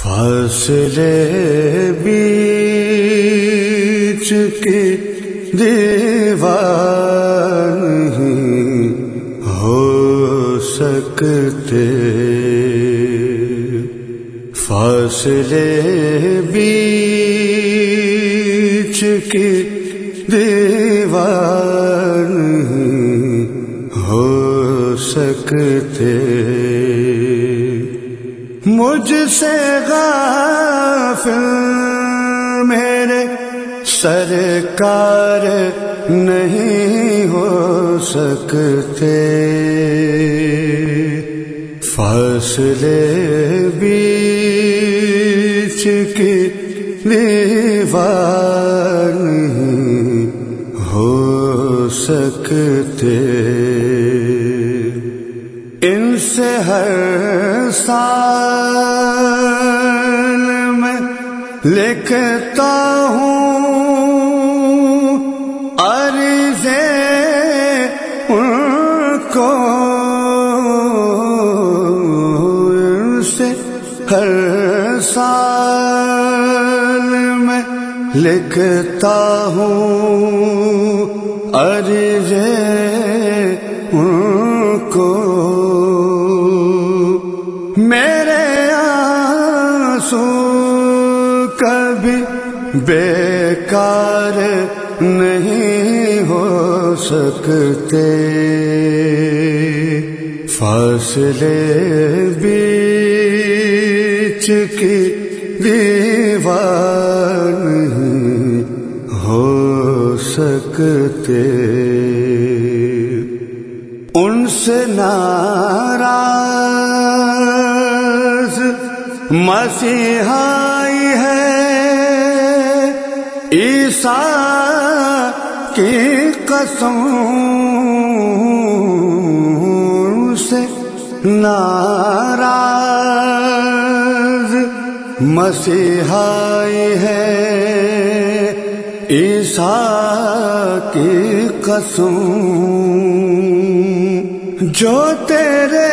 فاصلے بیچ کی دیوار نہیں ہو سکتے، فاصلے بیچ کی دیوار نہیں ہو سکتے، مجھ سے غافل میرے سرکار نہیں ہو سکتے، فاصلے بیچ کی دیوار نہیں ہو سکتے، ان سے ہر سال میں لکھتا ہوں عرضیں ان کو، ان سے ہر سال میں لکھتا ہوں عرضیں ان کو، میرے آنسو کبھی بیکار نہیں ہو سکتے، فاصلے بیچ کی دیوار نہیں ہو سکتے، ان سے ناراض مسیحائی ہے عیسیٰ کی قسم، ان سے ناراض مسیحائی ہے عیسیٰ کی قسم، جو تیرے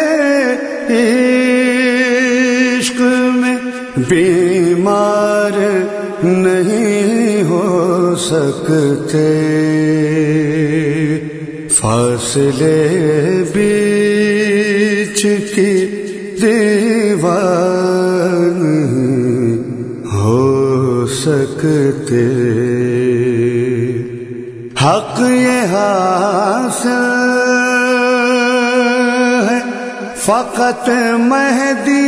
عشق میں بیمار نہیں ہو سکتے، فاصلے بیچ کی دیوار نہیں ہو سکتے، حق یہ حاصل ہے فقط مہدی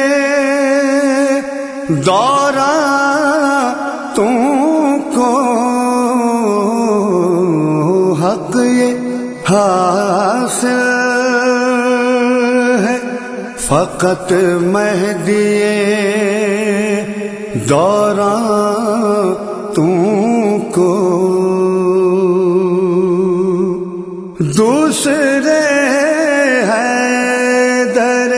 دورہ تم کو، حق یہ حاصل ہے فقط مہدی دورہ تم کو، دوسرے حیدر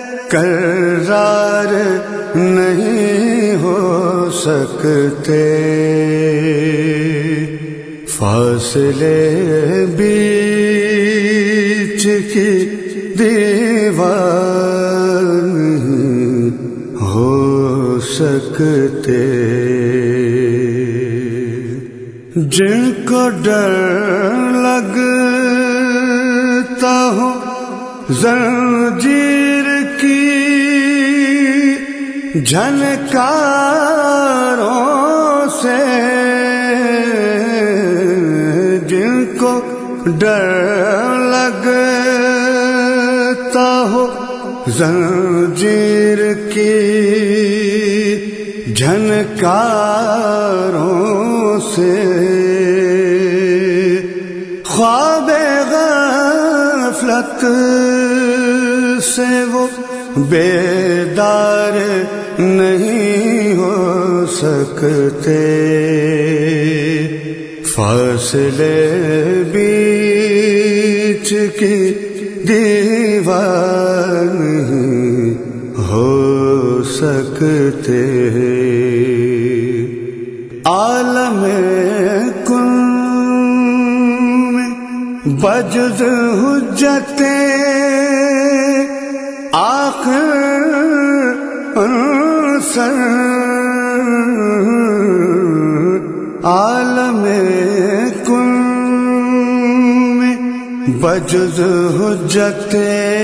کرار نہیں ہو سکتے، فاصلے بیچ کی دیوار نہیں ہو سکتے، جن کو ڈر لگتا ہو زنجیر کی جھنکاروں سے، جن کو ڈر لگتا ہو زنجیر کی جھنکاروں سے، خواب غفلت سے وہ بیدار نہیں ہو سکتے، فاصلے بیچ کی دیوار نہیں ہو سکتے، عالم کن میں بجز حجتیں آخر سر عالم کن میں بجز حجت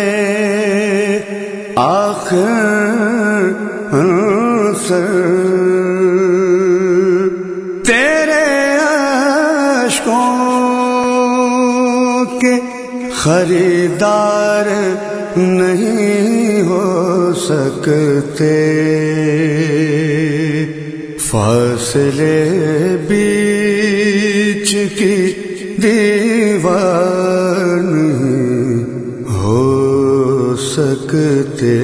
آخر سر تیرے عشقوں کے خریدار نہیں ہو سکتے، فاصلے بیچ کی دیوار نہیں ہو سکتے،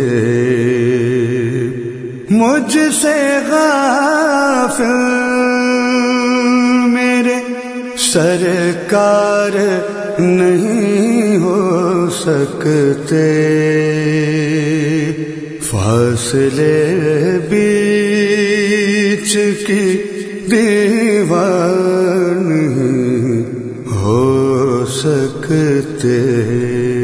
مجھ سے غافل میرے سرکار نہیں ہو سکتے، فاصلے بیچ کی دیوار نہیں ہو سکتے۔